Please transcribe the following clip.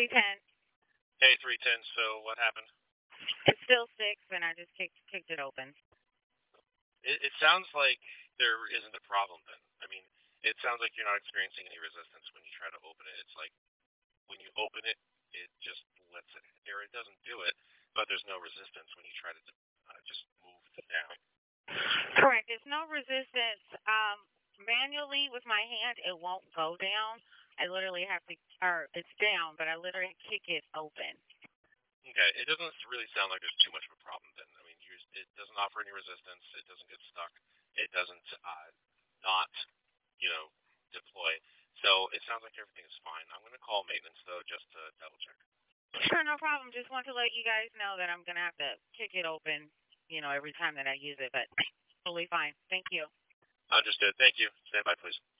310. Hey, 310. So what happened? It's still 6, and I just kicked it open. It sounds like there isn't a problem then. I mean, it sounds like you're not experiencing any resistance when you try to open it. It's like when you open it, it just lets it, or it doesn't do it, but there's no resistance when you try to just move it down. Correct. There's no resistance. Manually with my hand, it won't go down. I literally have to, or it's down, but I literally kick it open. Okay, it doesn't really sound like there's too much of a problem then. I mean, it doesn't offer any resistance. It doesn't get stuck. It doesn't not, you know, deploy. So it sounds like everything is fine. I'm going to call maintenance though, just to double check. Sure, no problem. Just want to let you guys know that I'm gonna have to kick it open, every time that I use it, but totally fine. Thank you. Understood. Thank you. Stand by, please.